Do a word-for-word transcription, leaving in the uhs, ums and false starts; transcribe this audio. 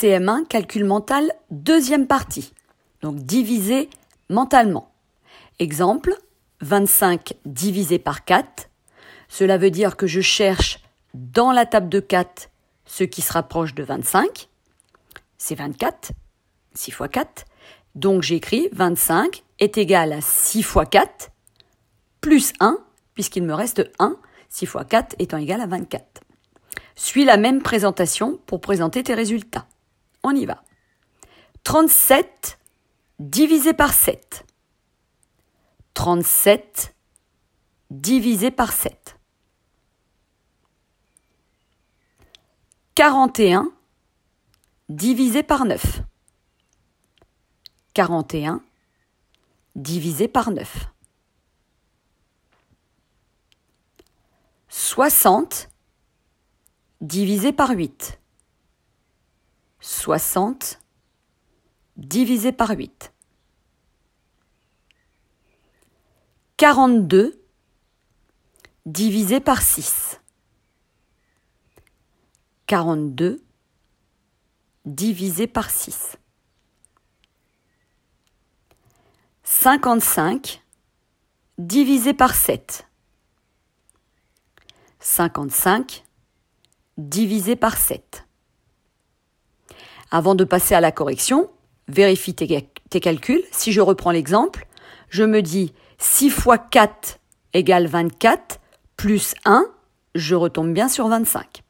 C M un, calcul mental, deuxième partie. Donc diviser mentalement. Exemple, vingt-cinq divisé par quatre. Cela veut dire que je cherche dans la table de quatre ce qui se rapproche de vingt-cinq. C'est vingt-quatre, six fois quatre. Donc j'écris vingt-cinq est égal à six fois quatre plus un, puisqu'il me reste un, six fois quatre étant égal à vingt-quatre. Suis la même présentation pour présenter tes résultats. On y va. trente-sept divisé par sept. trente-sept divisé par sept. quarante et un divisé par neuf. quarante et un divisé par neuf. soixante divisé par huit. soixante divisé par huit. quarante-deux divisé par six. quarante-deux divisé par six. cinquante-cinq divisé par sept. cinquante-cinq divisé par sept. Avant de passer à la correction, vérifie tes, tes calculs. Si je reprends l'exemple, je me dis six fois quatre égale vingt-quatre, plus un, je retombe bien sur vingt-cinq.